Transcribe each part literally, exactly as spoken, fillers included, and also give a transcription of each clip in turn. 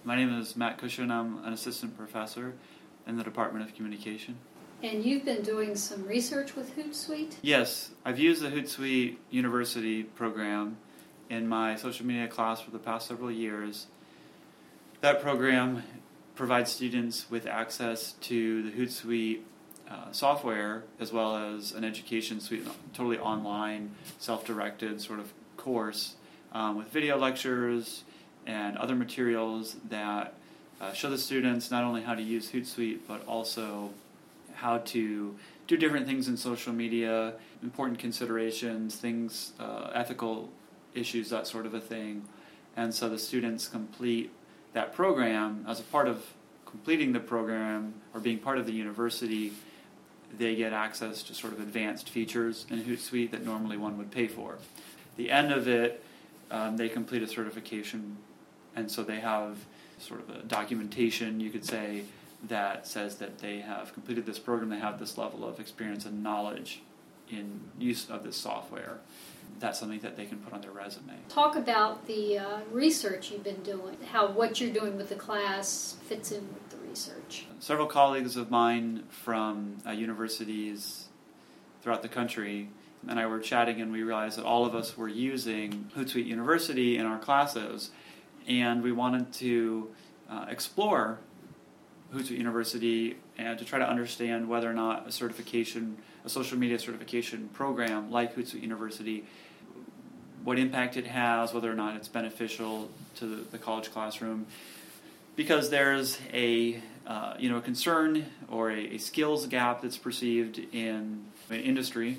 My name is Matt Cushion. I'm an assistant professor in the Department of Communication. And you've been doing some research with Hootsuite? Yes, I've used the Hootsuite University program in my social media class for the past several years. That program provides students with access to the Hootsuite uh, software as well as an education suite, totally online, self-directed sort of course um, with video lectures and other materials that uh, show the students not only how to use Hootsuite but also how to do different things in social media, important considerations, things, uh, ethical issues, that sort of a thing. And so the students complete that program. As a part of completing the program or being part of the university, they get access to sort of advanced features in Hootsuite that normally one would pay for. At the end of it, um, they complete a certification, and so they have sort of a documentation, you could say, that says that they have completed this program, they have this level of experience and knowledge in use of this software. That's something that they can put on their resume. Talk about the uh, research you've been doing, how what you're doing with the class fits in with the research. Several colleagues of mine from uh, universities throughout the country and I were chatting, and we realized that all of us were using Hootsuite University in our classes, and we wanted to uh, explore Hootsuite University and to try to understand whether or not a certification, a social media certification program like Hootsuite University, what impact it has, whether or not it's beneficial to the, the college classroom, because there's a uh, you know a concern or a, a skills gap that's perceived in an industry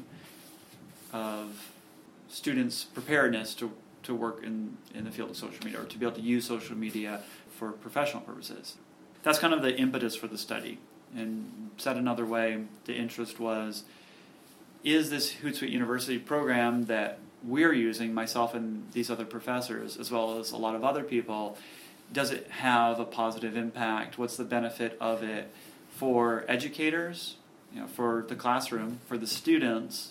of students' preparedness to to work in, in the field of social media or to be able to use social media for professional purposes. That's kind of the impetus for the study. And said another way, the interest was, is this Hootsuite University program that we're using, myself and these other professors, as well as a lot of other people, does it have a positive impact? What's the benefit of it for educators, you know, for the classroom, for the students,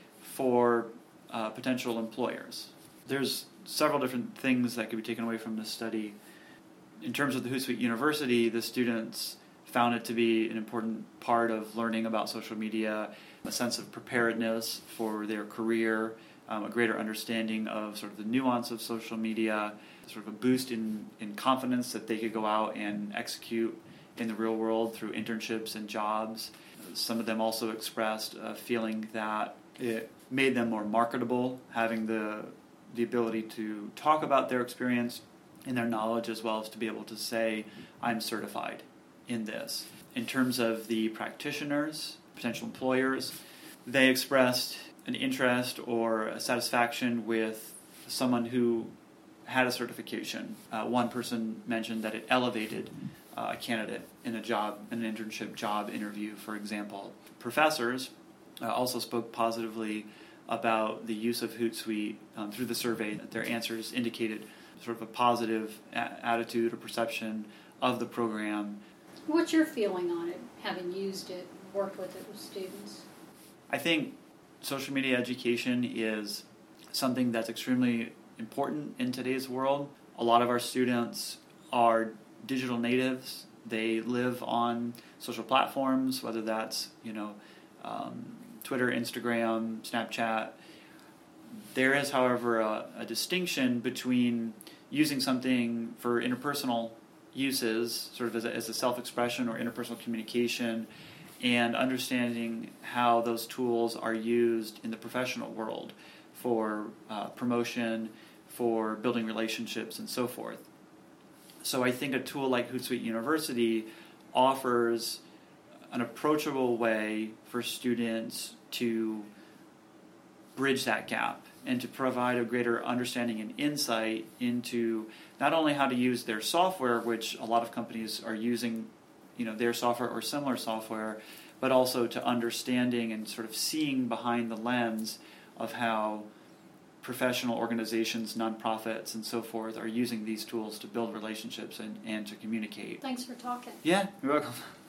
for uh, potential employers? There's several different things that could be taken away from this study. In terms of the Hootsuite University, the students found it to be an important part of learning about social media, a sense of preparedness for their career, um, a greater understanding of sort of the nuance of social media, sort of a boost in, in confidence that they could go out and execute in the real world through internships and jobs. Some of them also expressed a feeling that it made them more marketable, having the the ability to talk about their experience and their knowledge, as well as to be able to say, I'm certified in this. In terms of the practitioners, potential employers, they expressed an interest or a satisfaction with someone who had a certification. Uh, one person mentioned that it elevated uh, a candidate in a job, an internship job interview, for example. Professors uh, also spoke positively about the use of Hootsuite um, through the survey. That their answers indicated sort of a positive a- attitude or perception of the program. What's your feeling on it, having used it, worked with it with students? I think social media education is something that's extremely important in today's world. A lot of our students are digital natives. They live on social platforms, whether that's, you know, um, Twitter, Instagram, Snapchat. There is, however, a, a distinction between using something for interpersonal uses, sort of as a, as a self-expression or interpersonal communication, and understanding how those tools are used in the professional world for uh, promotion, for building relationships, and so forth. So I think a tool like Hootsuite University offers an approachable way for students to bridge that gap and to provide a greater understanding and insight into not only how to use their software, which a lot of companies are using, you know, their software or similar software, but also to understanding and sort of seeing behind the lens of how professional organizations, nonprofits, and so forth are using these tools to build relationships and, and to communicate. Thanks for talking. Yeah, you're welcome.